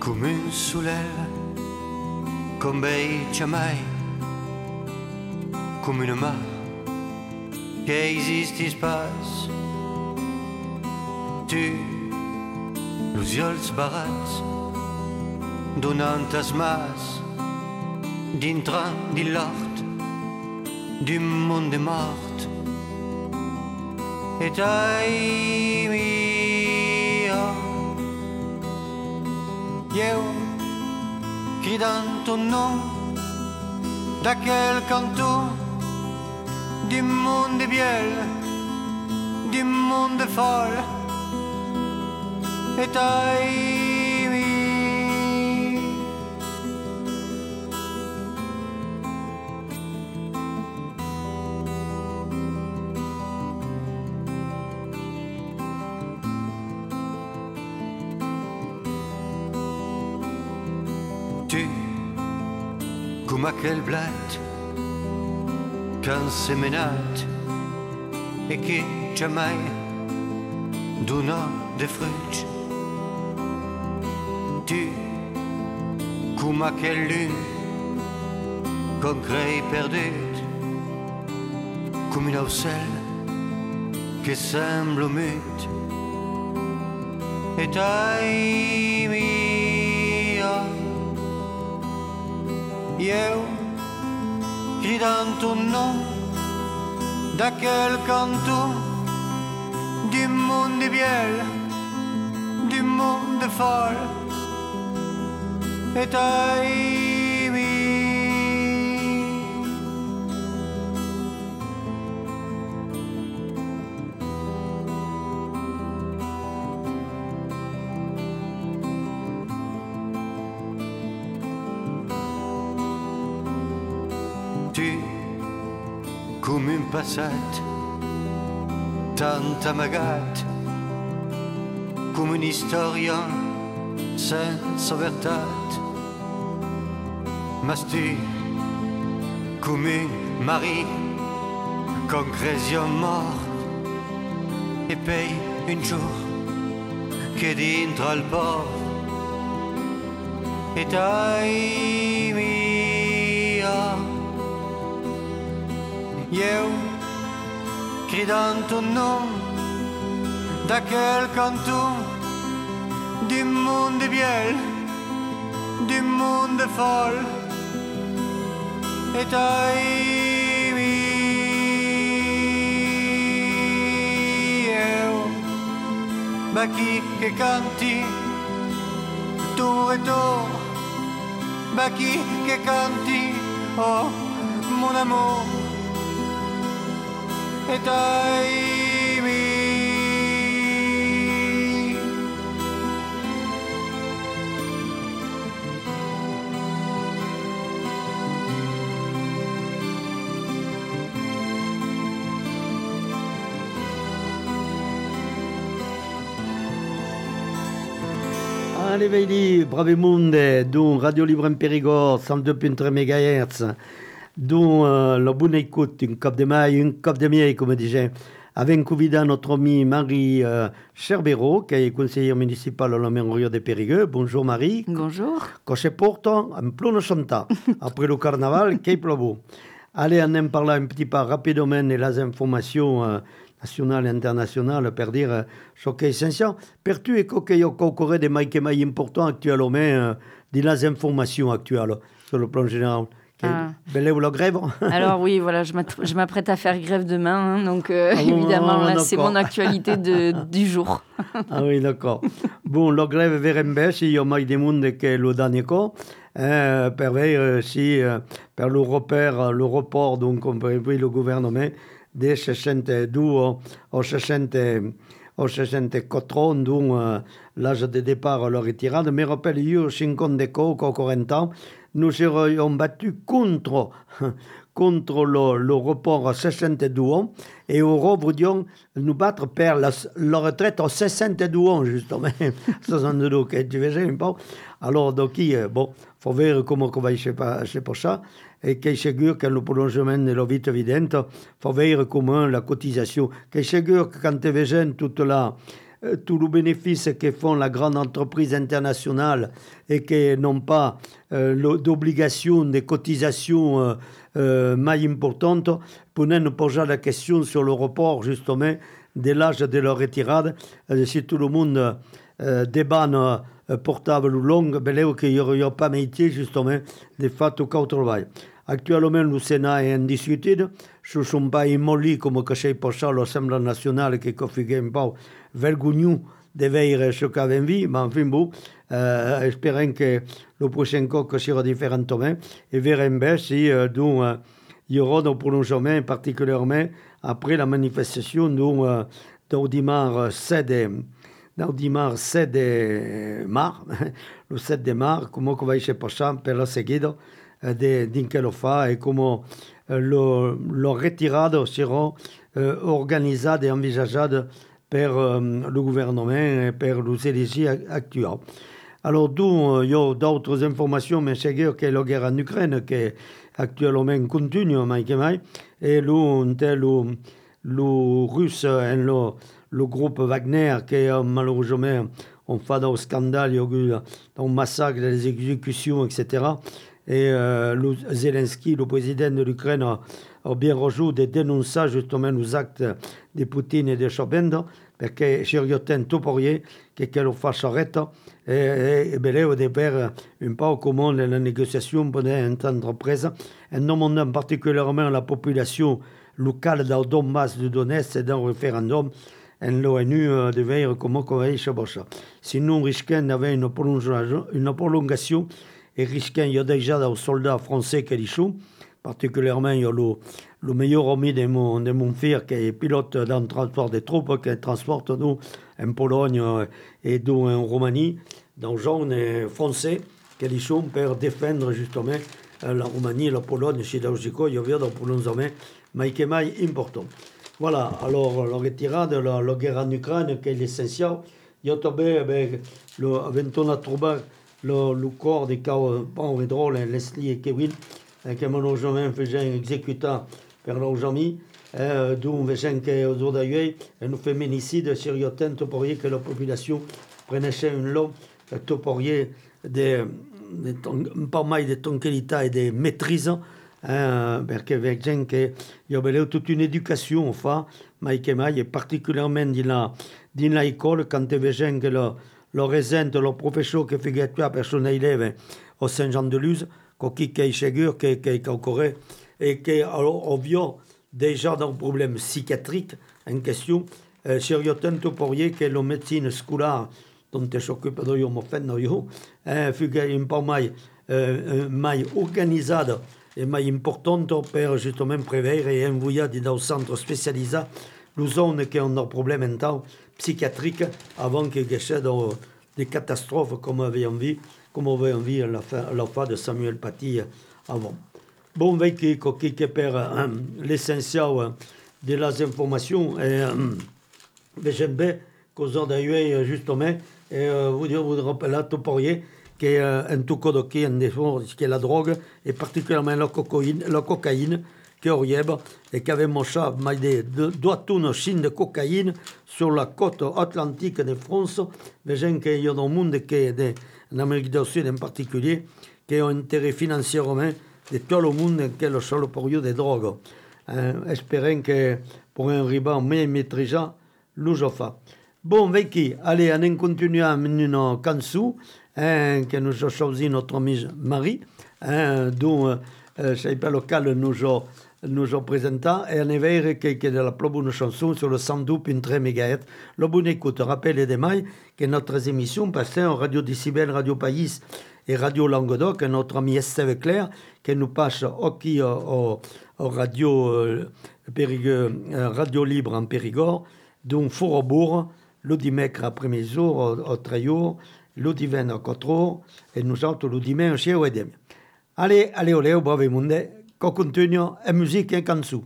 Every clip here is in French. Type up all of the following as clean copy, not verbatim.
come un soleil, comme jamais, come une mar che esiste in spazio. Tu, los ulls barats, donant as mas, dintre de l'art, du monde mort. Et ai mia, io cridant ton nom d'aquel canton du monde biel, du monde folle. Et ai mia. Tu, come aquel blat qu'un semenat et qui jamais dona de fruits. Tu, come aquel lune qu'on crée perdue, comme une ocelle qui semble mute. Et ai mia, io cridant ton nom d'aquel canton du monde biel, du monde folle. Et ai mia. Tu, come un passat, tant amagat, come un historien senza vertat. Mas tu, come un mari con cresion mort, e pei un jour che dintre al port. Et ai mia, io cridant ton nom d'aquel canton du monde biel, du monde folle. Et ai mia, bacchi che canti tour et tour, bacchi che canti, oh mon amour. Et ai mia. Allez, vedi, Bravemunde, d'un Radio Libre en Périgord, 102.3 MHz, d'un la bonne écoute, un cop de maille, un cop de miel, comme disait, avec convidat notre ami Marie Cherbero, qui est conseillère municipale à la mairie de Périgueux. Bonjour Marie. Bonjour. Cochet portant en plein chanta, après le carnaval, qui pleut. Allez, on en parle un petit peu rapidement de les informations nationale et internationale per dire ce qui est essentiel. Per tu, ecco che io concorre de mai che mai important actuellement de les informations actuelles sur le plan général. Belle la grève. Alors oui, voilà, je m'apprête à faire grève demain, hein, donc évidemment, là, c'est mon actualité du jour. Ah oui, d'accord. Bon, la grève verembès, il y a mai de monde che lo danno per vedere si per l'aéroport, donc on peut le gouvernement de 62 au 64 ans, dont l'âge de départ leur retirade. Mais rappelle, io 50 ans, 40 ans, nous serions battus contre le report à 62 ans et nous voulions nous battre pour la retraite à 62 ans, justement. 62, que tu veux un peu. Alors, donc, bon, il faut voir comment on va y passer pour ça. Et che è sicuro che le prolongement de la vita evidente fa vedere come la cotisation. Che è sicuro che quand tu vedi toute tout le bénéfice que font la grande entreprise internationale et qui n'ont pas d'obligation de cotisation mai importante, peut nous poser la question sur le report justement de l'âge de leur retraite. Si tout le monde débanne portable ou longue, ben qu'il n'y aura pas métier justement de fait au travail. Actuellement, le Sénat est en discuté. Ce ne sont pas immolés comme que c'est pour ça l'Assemblée nationale qui configure un peu vergogneux de voir ce qu'avait vu. Mais enfin bon, espérons que le prochain coq sera différemment et verrons bien si il y aura un prolongement, particulièrement après la manifestation du dimanche 7 mars, le 7 de mars, comment va être passé per la seguida din che lo fa e come lo retirado sera organisé et envisagé par le gouvernement et par les élites actuels. Alors, d'où il y a d'autres informations, mais c'est que la guerre en Ukraine, qui actuellement continue, et le russe et le groupe Wagner, qui malheureusement ont fait un scandale, il y a eu un massacre, des exécutions, etc. Et Zelensky, le président de l'Ukraine, a bien rejoint de dénoncer justement les actes de Poutine et de Chobenda, parce que c'è tempo pour che lo faccia retta e volevo de faire un peu comment la négociation peut être entreprise, en demandant particulièrement la population locale dans le Donbass de Donetsk et dans le référendum en l'ONU de voir comment on va y chercher. Sinon, risquons d'avoir une prolongation et risquons, il y a déjà des soldats français qui y sont, particulièrement il y a le meilleur ami de mon frère qui est pilote dans le transport des troupes, qui transporte nous en Pologne et nous en Roumanie, dans les jeunes français qui y sont pour défendre justement la Roumanie, la Pologne, c'est là aussi il y a un prolongement, mais qui est important. Voilà, alors la retirade de la guerre en Ukraine qui est l'essentiel. Il y a tombé avec on a trouvé le corps des pauvres drôles, Leslie et Kevin, qui malheureusement faisaient exécuter par leurs amis, d'où on veut qu'aujourd'hui, un féminicide sérieux pour que la population prenne une langue, pour pas mal de tranquillité et de maîtrise, parce que vedono che io vedo toute une éducation enfin, mais che mai, et particulièrement dans l'école, quand vedono che lo resente le professeur che fait la personne élève au Saint-Jean-de-Luz, qui est sûr qui est encore et qui a déjà un problème psychiatrique en question, sérieux tanto pour que la médecine scolaire dont s'occupe de io, fut un peu mai organisée et mai importante pour justement prévenir et envoyer dans un centre spécialisé les zones qui ont un problème mental psychiatrique avant qu'il y ait des catastrophes comme on avait vu à la fin de Samuel Paty avant. Bon, qui per l'essentiel de las informations, j'aime bien qu'aujourd'hui, justement, vous rappelez tout pour qu'un tout code qui est la drogue, et particulièrement la cocaïne, qui est et qui avait montré deux tonnes de cocaïne sur la côte atlantique de France. Voyez qu'il y a un monde qui est en Amérique du Sud en particulier, qui ont intérêt financièrement de tout le monde qui est le seul pour eux des drogues. Espérons que pour un riban mieux maîtrisé, nous le faisons. Bon, Vicky, allez, on continue à une canson que nous a choisi notre ami Marie, dont c'est pas local nous a présenté, et on est vrai que est de la plus bonne chanson sur le 102.3 MHz. Le bon écoute, rappelez demain que notre émission passée en Radio Décibel, Radio Pays et Radio Languedoc, notre ami Esteve Claire, qui nous passe aussi au Radio, Radio Libre en Périgord, dont Fourbourg, le dimanche après-midi au 3 jours, le dimanche à 4 heures, et nous autres le dimanche à 8 heures. Allez, au bravo monde, qu'on continue en musique et en canson.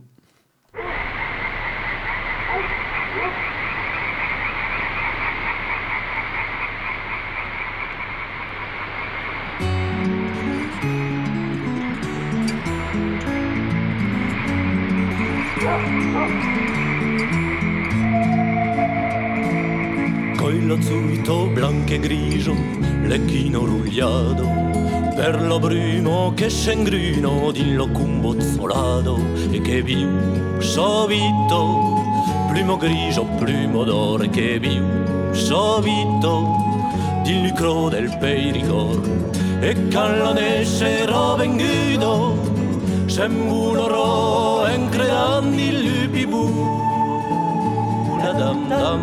vestito bianco e grigio, lecchino rugliato, per lo brumo che scengruno di lo cumbozzolato e che viu sovito, plumo grigio, plumo d'oro che viu sovito, di lucro del perigor e callanesse venguto, sembuloro encredandi lupi bu, da dam dam.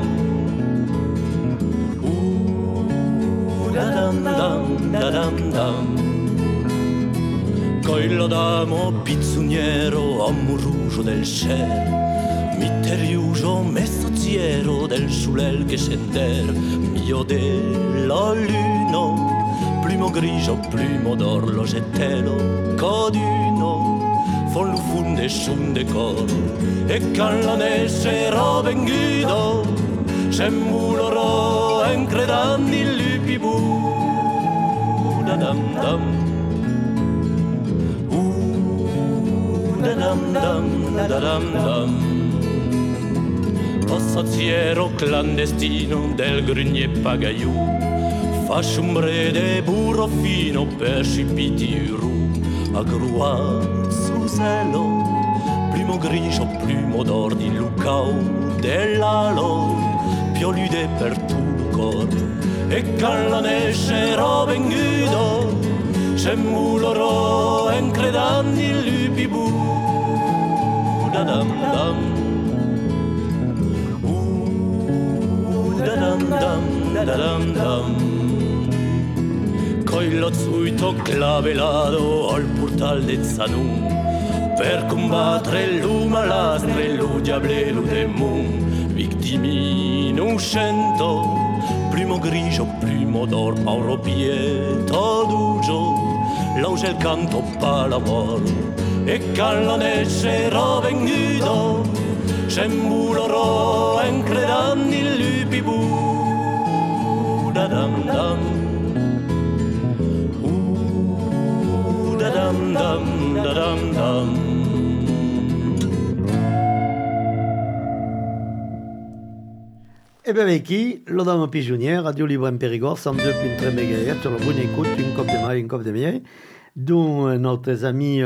Da-dam-dam. Quello d'amo pizzuniero, amo rouge del ciel, miteriuso messaggiero del soleil che sender, mio della luna, plumo grigio, plumo d'or, lo getelo, coduno, fon funde sun decor, e callanessero venguto, sembuloro encredandi il lupibu, da-dam-dam, da-dam-dam, da-dam-dam. Passazziero clandestino del grugnier pagaiù, fasciumbre de burro fino per scipiti ru, a grua sul cielo, plumo grigio, plumo d'or di lucao dell'alo, piolude per tu cor, e callanessero venguto, sembuloro encredandi il lupibu, da-dam-dam, da-dam-dam, da-dam-dam. Coi lo zuito clavelato al portal de Zanun, per combattere l'umalastre, lo diablelo de mun, vittimi innocento, plumo grigio, plumo d'or, pauro pieto d'ugio, lauge il canto palavoro, e callanessero venguto, sembuloro encredandi il lupibu, da-dam-dam, da-dam-dam, da-dam-dam. E ben avec qui, l'Odame Pigeonnière, Radio Libre en Périgord, 102.3 MHz, sur la bonne écoute, une cop de maille, une cop de miel, dont notre ami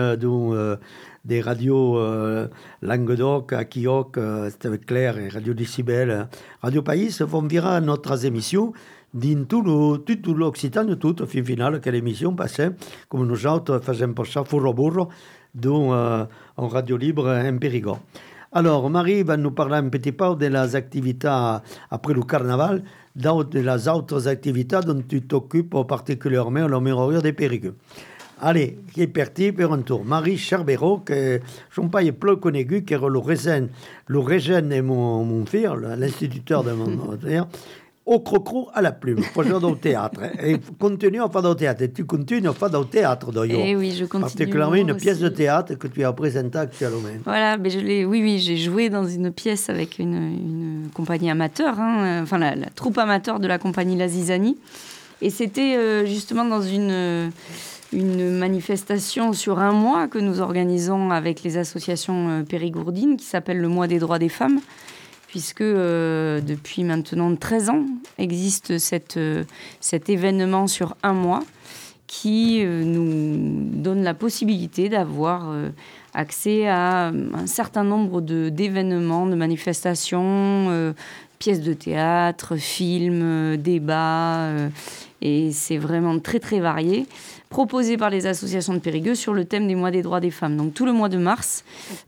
des radios Languedoc, Aquioc, Steve Claire et Radio Décibel, Radio Pays, font virer notre émission dans toute l'Occitanie, toute, au final, que l'émission passait, comme nous autres faisons pour ça, fourro burro, dont en Radio Libre en Périgord. Alors, Marie va nous parler un petit peu de les activités après le carnaval, de les autres activités dont tu t'occupes particulièrement au Mémorial des Périgueux. Allez, qui est parti pour un tour. Marie Charbero, que son père est plus connu, qui est le régène et mon fils, l'instituteur de mon frère, au crocro à la plume, faisant au théâtre. Et continue à faire au théâtre. Et tu continues à faire au théâtre, d'ailleurs. Eh oui, je continue. Particulièrement une pièce de aussi. théâtre que tu as présentée actuellement. Voilà, mais oui, j'ai joué dans une pièce avec une compagnie amateur, enfin la troupe amateur de la compagnie La Zizanie. Et c'était justement dans une manifestation sur un mois que nous organisons avec les associations périgourdines qui s'appelle le Mois des droits des femmes, puisque depuis maintenant 13 ans existe cet événement sur un mois qui nous donne la possibilité d'avoir accès à un certain nombre d'événements, de manifestations, pièces de théâtre, films, débats, et c'est vraiment très très varié, proposé par les associations de Périgueux sur le thème des mois des droits des femmes. Donc tout le mois de mars,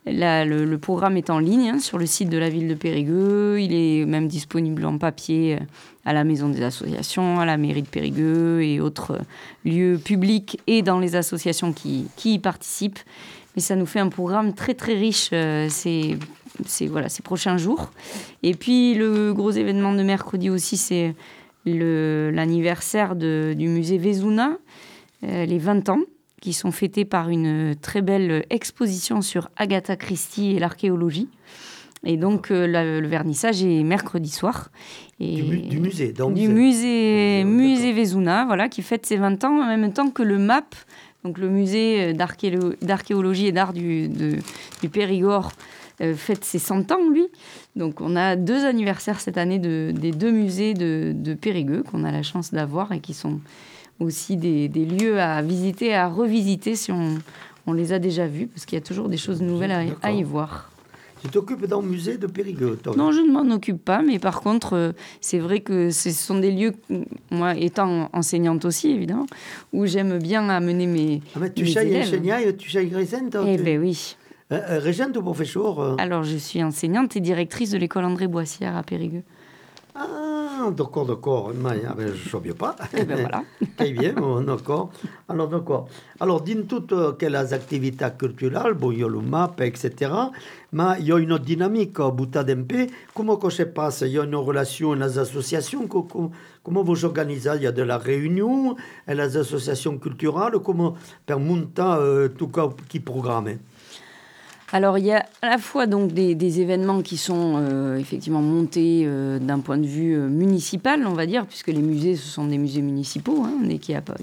le programme est en ligne sur le site de la ville de Périgueux. Il est même disponible en papier à la maison des associations, à la mairie de Périgueux et autres lieux publics et dans les associations qui y participent. Mais ça nous fait un programme très très riche ces prochains jours. Et puis le gros événement de mercredi aussi, c'est l'anniversaire du musée Vezuna, les 20 ans, qui sont fêtés par une très belle exposition sur Agatha Christie et l'archéologie. Et donc, le vernissage est mercredi soir. Et du musée, donc. Du musée Vezuna, voilà, qui fête ses 20 ans en même temps que le MAP, donc le musée d'archéologie et d'art du Périgord, fête ses 100 ans, lui. Donc, on a 2 anniversaires cette année des 2 musées de Périgueux qu'on a la chance d'avoir et qui sont aussi des lieux à visiter, à revisiter si on les a déjà vus, parce qu'il y a toujours des choses nouvelles à y voir. Tu t'occupes d'un musée de Périgueux, toi? Non, je ne m'en occupe pas, mais par contre, c'est vrai que ce sont des lieux, moi étant enseignante aussi, évidemment, où j'aime bien amener mes tu sais élèves. enseigner, tu sais régente? Eh bien oui. Régente ou professeur? Alors, je suis enseignante et directrice de l'école André Boissière à Périgueux. Ah, d'accord. Mais je ne savais pas. Eh bien voilà. Très bien, d'accord. Alors, dis toutes quelles activités culturelles, bon, il y a le MAP, etc. Mais il y a une autre dynamique à Boutadempe. Comment ça se passe? Il y a une relation avec les associations. Comment vous organisez? Il y a de la réunion, et les associations culturelles. Comment per monta tout cas qui programme? Alors, il y a à la fois donc des événements qui sont effectivement montés d'un point de vue municipal, on va dire, puisque les musées, ce sont des musées municipaux, mais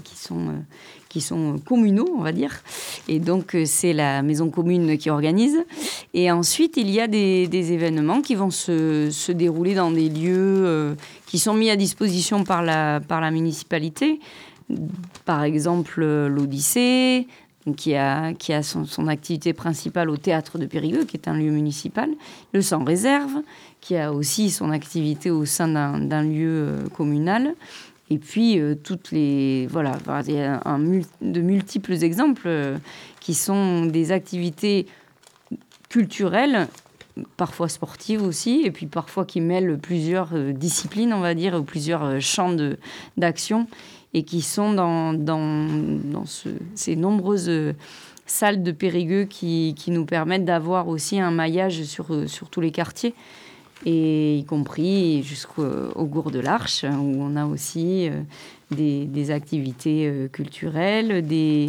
qui sont communaux, on va dire. Et donc, c'est la maison commune qui organise. Et ensuite, il y a des événements qui vont se dérouler dans des lieux qui sont mis à disposition par la municipalité. Par exemple, l'Odyssée, qui a son activité principale au Théâtre de Périgueux, qui est un lieu municipal. Le Sans Réserve, qui a aussi son activité au sein d'un lieu communal. Et puis, voilà, il y a de multiples exemples qui sont des activités culturelles, parfois sportives aussi, et puis parfois qui mêlent plusieurs disciplines, on va dire, ou plusieurs champs d'action, et qui sont dans ces nombreuses salles de Périgueux qui nous permettent d'avoir aussi un maillage sur tous les quartiers, et y compris jusqu'au Gour de l'Arche, où on a aussi des activités culturelles,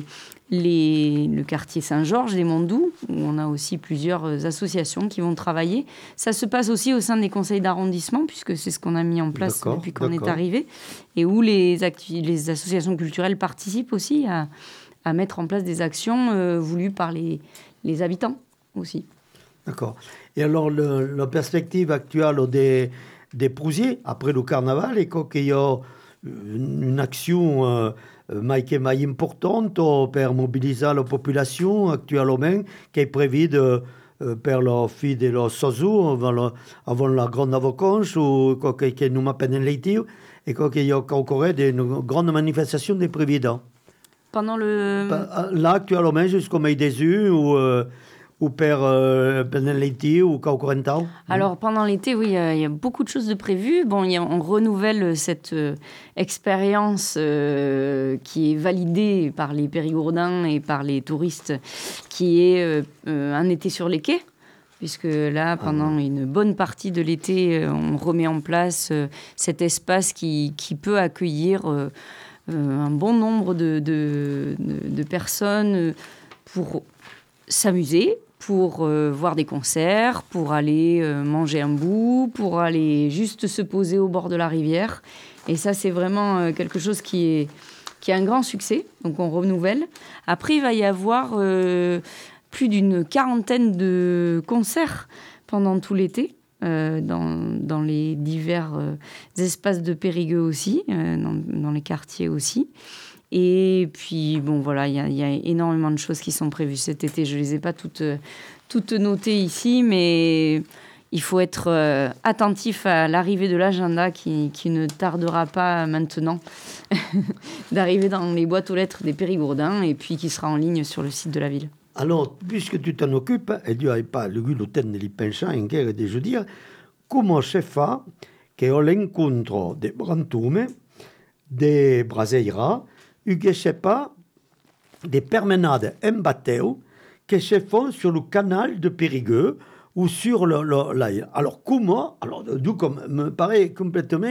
le quartier Saint-Georges des Mondoux, où on a aussi plusieurs associations qui vont travailler. Ça se passe aussi au sein des conseils d'arrondissement, puisque c'est ce qu'on a mis en place depuis qu'on est arrivé, et où les associations culturelles participent aussi à mettre en place des actions voulues par les habitants aussi. D'accord. Et alors, la perspective actuelle des Prousiers, après le carnaval, est qu'il y a une action mai importante pour mobiliser la population actuellement, qui est prévue per la fin de la saison, avant la grande vacances, ou que nous m'appelle l'été, et qu'il y a encore une grande manifestation des prévidents. Pendant le... Là, actuellement, jusqu'au mai des yeux, ou pendant l'été ou encore un temps? Alors, pendant l'été, oui, il y a beaucoup de choses de prévues. Bon, on renouvelle cette expérience qui est validée par les Périgourdins et par les touristes, qui est un été sur les quais. Puisque là, pendant une bonne partie de l'été, on remet en place cet espace qui peut accueillir un bon nombre de personnes pour s'amuser, pour voir des concerts, pour aller manger un bout, pour aller juste se poser au bord de la rivière. Et ça, c'est vraiment quelque chose qui est un grand succès. Donc, on renouvelle. Après, il va y avoir plus d'une 40aine de concerts pendant tout l'été, dans les divers espaces de Périgueux aussi, dans les quartiers aussi. Et puis, bon, voilà, il y a énormément de choses qui sont prévues cet été. Je ne les ai pas toutes notées ici, mais il faut être attentif à l'arrivée de l'agenda qui ne tardera pas maintenant d'arriver dans les boîtes aux lettres des Périgourdins et puis qui sera en ligne sur le site de la ville. Alors, puisque tu t'en occupes, et tu n'as pas le gluten de l'ipensant, je dire, comment se fait qu'au l'encontre des brantumes, des braseiras, il n'y a pas des permanades en bateau qui se font sur le canal de Périgueux ou sur l'ail. Alors, comment? Alors, du coup, me paraît complètement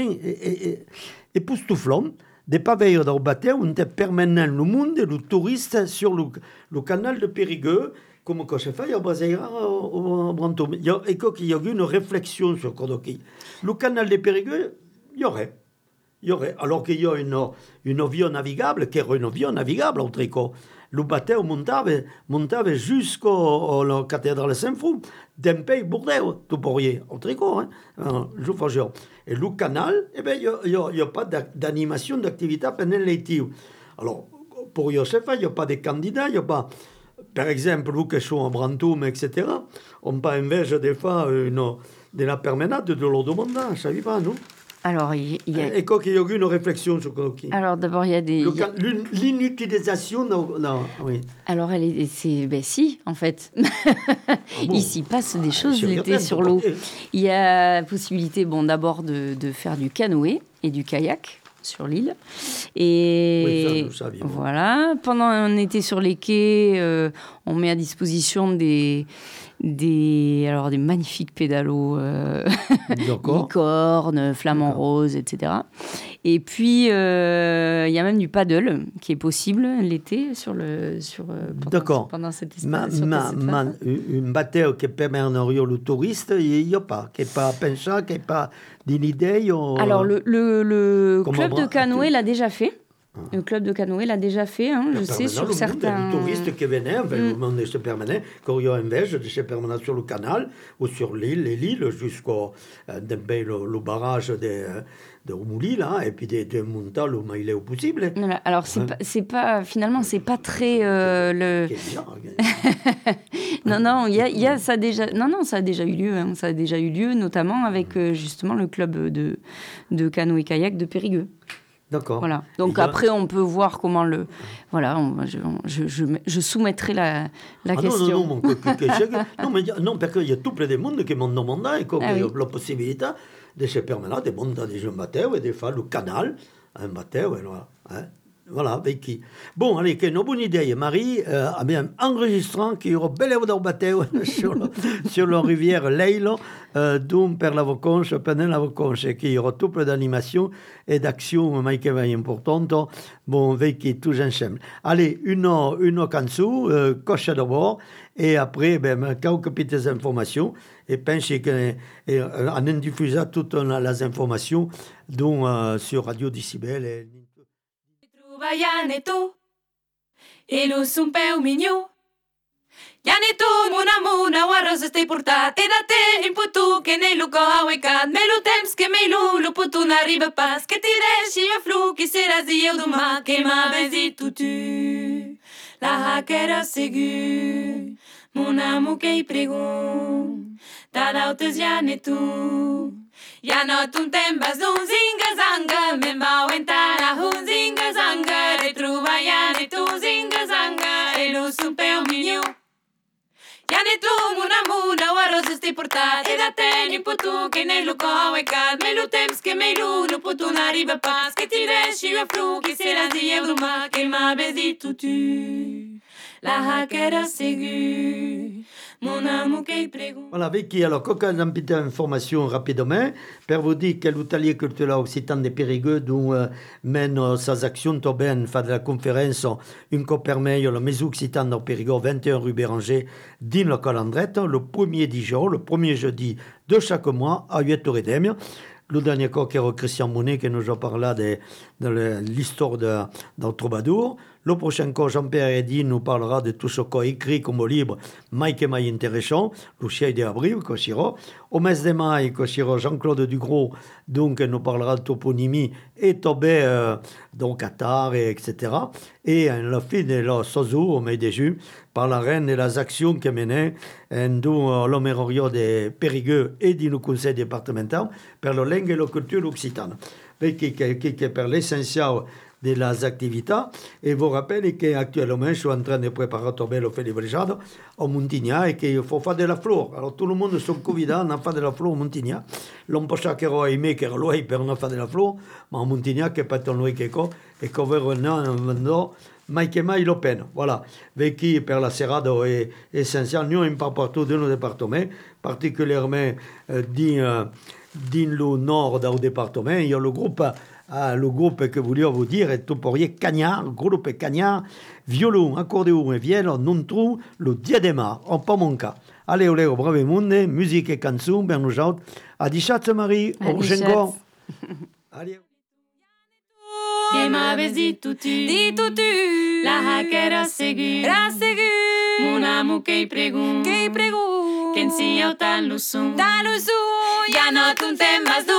époustouflant de ne pas veiller dans le bateau où on permanent le monde et le touriste sur le canal de Périgueux. Comment ça se fait? Il y a Braseira au Brantôme. Il y a eu une réflexion sur Cordoquille. Le canal de Périgueux, il y aurait. Alors qu'il y a une voie navigable, qui est une voie navigable, entre quoi. le bateau montava jusqu'au la cathédrale Saint-Frou, d'un pays Bordeaux, tu pourrais, au tricot, je fais genre. Et le canal, il n'y a pas d'animation, d'activité pendant l'été. Alors, pour Joseph, il n'y a pas de candidats, il n'y a pas, par exemple, nous qui sommes à Brantôme, etc., on n'a pas envie des fois de la permanente de leur demander, ça ne pas, non? Alors, il y a... Et quoi qu'il y ait une réflexion sur quoi? Alors, d'abord, il y a des... L'inutilisation, non, oui. Alors, si, en fait. Bon. Il s'y passe des choses l'été sur l'eau. Il y a possibilité, d'abord de faire du canoë et du kayak sur l'île. Et oui, ça, voilà. Pendant un été sur les quais, on met à disposition des magnifiques pédalos, licorne, flamant rose, etc. Et puis, il y a même du paddle qui est possible l'été pendant cette phase. Un bateau qui permet le touriste, il n'y a pas, qui n'est pas pensé, qui n'est pas d'une idée. Alors, le club de canoë l'a déjà fait. Le club de canoë l'a déjà fait, je sais, sur certains... Les touristes qui venaient, le monde se permanait, quand il y a un vège de se permanent sur le canal ou sur l'île, jusqu'au le barrage de Oumouli, là, et puis de monter le mail au possible. Voilà. Alors, finalement, c'est pas très... Non, il y a ça déjà... Non, ça a déjà eu lieu. Ça a déjà eu lieu, notamment avec, justement, le club de canoë-kayak de Périgueux. D'accord. Voilà. Donc après, on peut voir comment le... Voilà, je soumettrai la question. Non, parce qu'il y a tout plein de monde qui m'ont demandé et qu'il y a la possibilité de se permettre de monter des jeunes bateaux et de faire le canal, un bateau, et voilà. Voilà, avec qui. Bon, allez, quelle bonne idée. Marie a bien enregistrant qu'il y aura bel dans le bateau sur la rivière Leilo, d'où per la vacances, pendant la vacances, et qu'il y aura tout plein d'animation et d'action, mais qui va importante. Bon, avec qui tous ensemble. Allez, une cançon, coche d'abord, et après, quelques petites informations, et pensez qu'on diffusera toutes les informations dont, sur Radio Decibel et Yaneto, elo un peu mignon. Yaneto, mon amour, nawara se ste portate da te in putu che ne lo coawecat, me lo temps che me lo putu n'arrive pas, che ti reshi a flu che sera zio doma che ma bezi tutu. La hackera segu, mon amour che i prego, da dautes Yaneto. Ja not un tembas d'un zinga-zanga, me'n va entrar a un zinga-zanga, retruva ja ne tu zinga-zanga, e lo un peu mignon. Ja ne tu muna, warros sti portat, e da te ni putu, che ne lo coawecat, me lo temps che me lo putu n'arrive pas, che ti reshi a fru, che sera zi evruma, che ma bezi tutu. La hackera segu. Mon amour qui prego. Voilà, Vicky, alors, quelques petites informations rapidement. Per vous dire que l'Atelier culturel occitan de Périgueux, dont mène ses actions, Tobin fait de la conférence une permet la maison occitane de Périgueux, 21 rue Béranger, dans le calendrette, le premier le premier jeudi de chaque mois, à 8h30. Le dernier cas, qui est Christian Monet, qui nous a parlé de l'histoire d'un troubadour. Le prochain cas, Jean-Pierre Eddy nous parlera de tout ce qu'on écrit comme livre, Mike et Maï intéressant, le chien d'Abril, Koshiro. Au mes de mai, Koshiro, Jean-Claude Dugros, donc, nous parlera de toponymie et Tobé, donc, Qatar, etc. Et la fin de la Sozo, au mai de juin, par la reine et les actions qu'elle menait, dans l'homérorio de Périgueux et du conseil départemental, pour la langue et la culture occitane. Qui est pour l'essentiel de las activités. Et vous rappelez qu'actuellement, je suis en train de préparer le février au Montignac et qu'il faut faire de la fleur. Alors, tout le monde sont convidés à faire de la fleur au Montignac. L'on peut chaque fois aimer que l'on pour faire de la fleur, mais au Montignac, qui n'est pas tant loin que quoi, et qu'on veut un Mike mai lo peine. Voilà. Avec qui, per la serrade est essentiel, nous, un peu partout dans nos départements, particulièrement dans le nord du département, il y a le groupe que voulais vous dire est tout pourrier Cagnard, groupe Cagnard, violon, accordéon et vielle, non trou, le diadema, en pas mon cas. Allez, olé, au brave monde, musique et canson, ben nous autres. À 17 Marie, au Allez. Que m'avais dit tout tu. La hackera segur. Mon amour qu'ei pregun. Qu'en si tan lusum. Ya no tuntem más